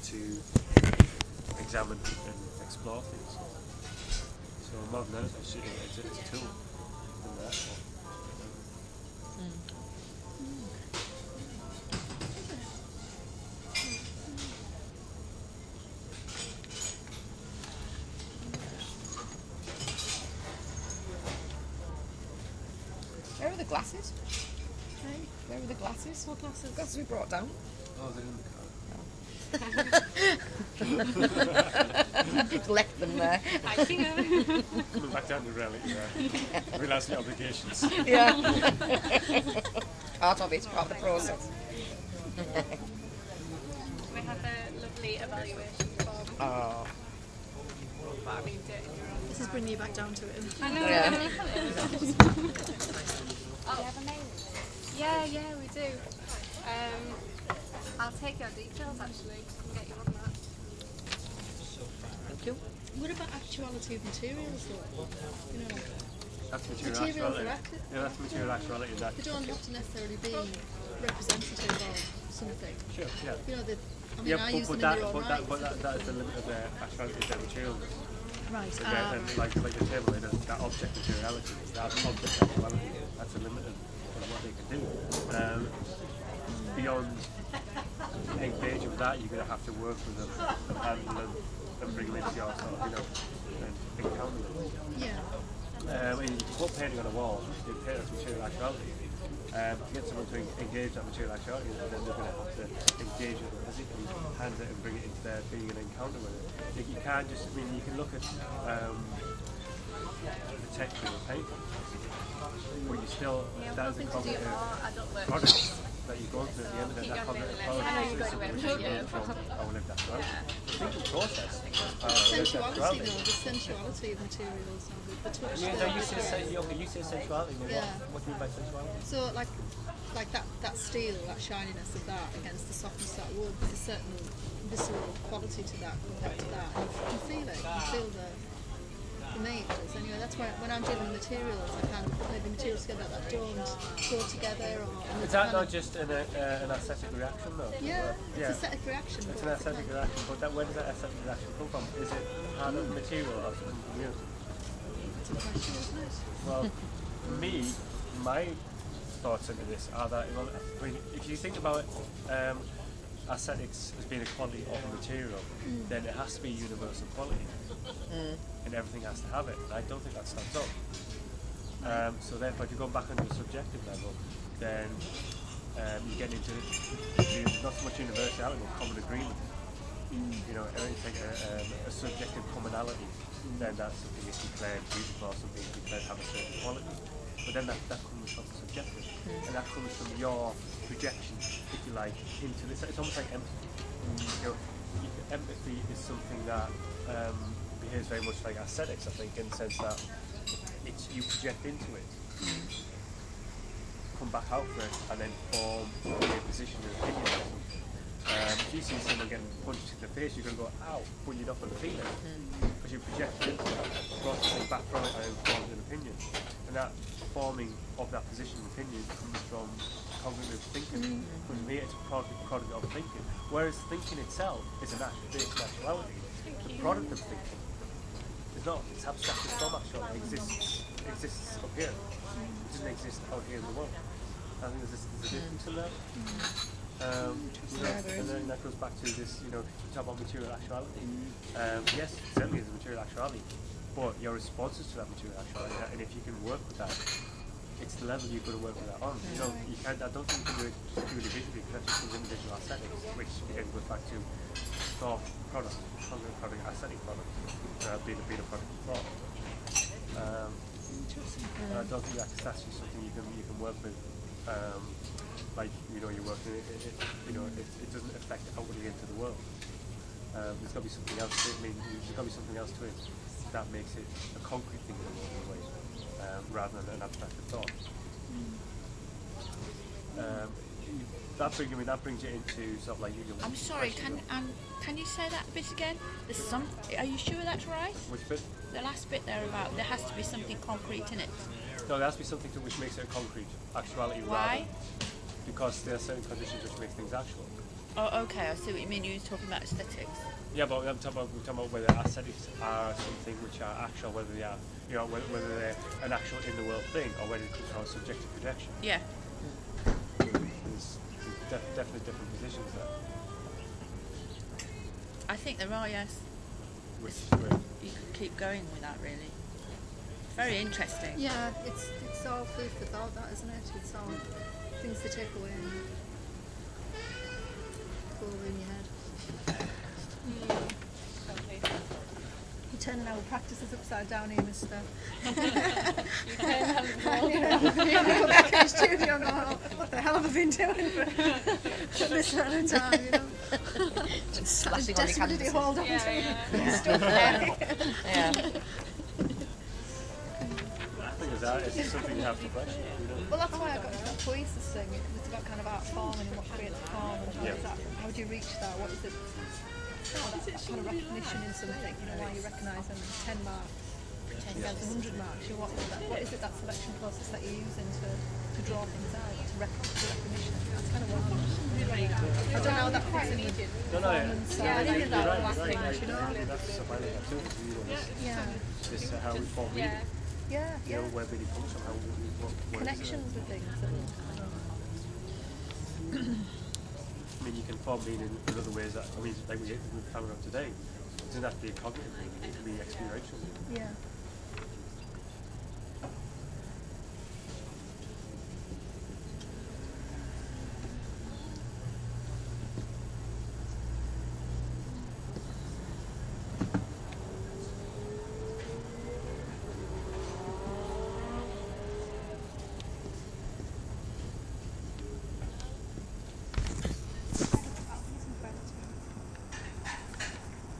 to examine and explore things. So more than anything, it's a tool than that. Where are the glasses? Hey, where are the glasses? What glasses? Glasses we brought down. Oh, they're in the car. Just left them there. Coming back down to reality there. Realise the obligations. Yeah. Part of it, part of the process. We have a lovely evaluation form. Oh. But I mean, do it in your own This is bringing you back down to it. I know. Yeah. Do you have a mailing list? Yeah, we do. I'll take your details actually and get you on that. Thank you. What about actuality of materials though? You know, That's material materials actuality. are Yeah, that's material actuality. That. they don't have to necessarily be representative of something. Sure, yeah. You know, I mean, Yeah, I use but them in their own that right. is the limit of their actuality, their materials. Right. And like the table, that object materiality, that object actuality, that's a limit of what they can do. Beyond engaging with that, you're going to have to work with them and handle them and bring them into your sort of, and encounter them. Yeah. When you put painting on a wall, you paint as material actuality. To get someone to engage that material actuality, then they're going to have to engage with it physically, handle it and bring it into their being and encounter with it. You can't just, you can look at the texture of paint, but you still, that is a Hoping to do cognitive more adult work. product that you go through at the end of it. Keep That going cognitive with it. product I know you've got to which wait is for it. from our lived actuality. The thinking process, Sensuality, though, the sensuality of materials, the touch. You say sensuality. Yeah. What do you mean by sensuality? So, like that steel, that shininess of that against the softness of that wood, there's a certain visceral quality to that compared to that. And you feel it. You feel the me it does. Anyway, that's why when I'm dealing with materials, I kind of put maybe materials together that don't go together. Is that not just an aesthetic reaction, though? Yeah, it's aesthetic reaction. It's an aesthetic reaction, but where does that aesthetic reaction come from? Is it part of material or something from you? It's a question, isn't it? Well, for me, my thoughts into this are that, if you think about aesthetics as being a quality of a material, then it has to be universal quality. And everything has to have it. And I don't think that stands up. So therefore, if you go back onto the subjective level, then you get into not so much universality, but common agreement. It's like a subjective commonality. Then that's something is declared beautiful, or something is declared have a certain quality. But then that comes from the subjective, and that comes from your projection, if you like, into this. It's almost like empathy. Empathy is something that behaves very much like aesthetics, I think, in the sense that it's you project into it, come back out for it, and then form a position and opinion. If you see someone getting punched in the face, you're going to go, ow, but you're not going to feel it, because you projected into it, brought something back from it, and then formed an opinion. And that forming of that position and opinion comes from cognitive thinking. For me, it's a product of thinking. Whereas thinking itself is an act based on actuality. The product of thinking is not, it's abstracted from actuality. It exists up here. It doesn't exist out here in the world. I think there's a difference in that. And then that goes back to this, you talk about material actuality. Yes, certainly is a material actuality, but your responses to that material actuality, and if you can work with that, it's the level you're going to work with that on. You can't. I don't think you can do it purely visually, because that's just individual aesthetics, which again goes back to thought product, cognitive product, aesthetic product, being a product of thought. I don't think that's just something you can work with. You're working. It doesn't affect outwardly into the world. There's got to be something else. There's got to be something else to it that makes it a concrete thing in the world, in a way, rather than an abstracted thought. That brings you into sort of like. I'm sorry. Can you say that bit again? Are you sure that's right? Which bit? The last bit there about there has to be something concrete in it. No, there has to be something which makes it a concrete actuality. Why? Because there are certain conditions which make things actual. Oh, okay. I see what you mean. You were talking about aesthetics. Yeah, but we're talking about whether aesthetics are something which are actual, whether they are, whether they're an actual in the world thing, or whether it comes from subjective projection. Yeah. There's definitely different positions there. I think there are, yes. Which is great. You could keep going with that, really. Very interesting. Yeah, it's all food for thought, that, isn't it? It's all things to take away and go over in your head. Totally. You're turning our practices upside down here, mister. You can have it all. Go back in the studio and go, oh, what the hell have I been doing for this amount of time, you know? Just slashing on your Desperately canvas. hold on to Yeah. stuff there. Yeah. I think it's something you have to question. Well, that's why I got into that poiesis thing. It's about kind of art form and what creates form and how, Yeah. is that, how do you reach that? What is it? That kind of recognition in something, why you recognise them 10 marks against 100 marks. What is it that selection process that you're using to draw things out, to recognition? That's kind of what I'm I don't know how that fits in with performance or any of that last thing, That's stuff I look at too. Yeah, This how we form meaning. yeah, yeah. Where meaning comes from, what is it? Connections with things. I mean, you can form meaning in other ways that, like we found out today. It doesn't have to be a cognitive meaning, it can be experiential meaning. Yeah.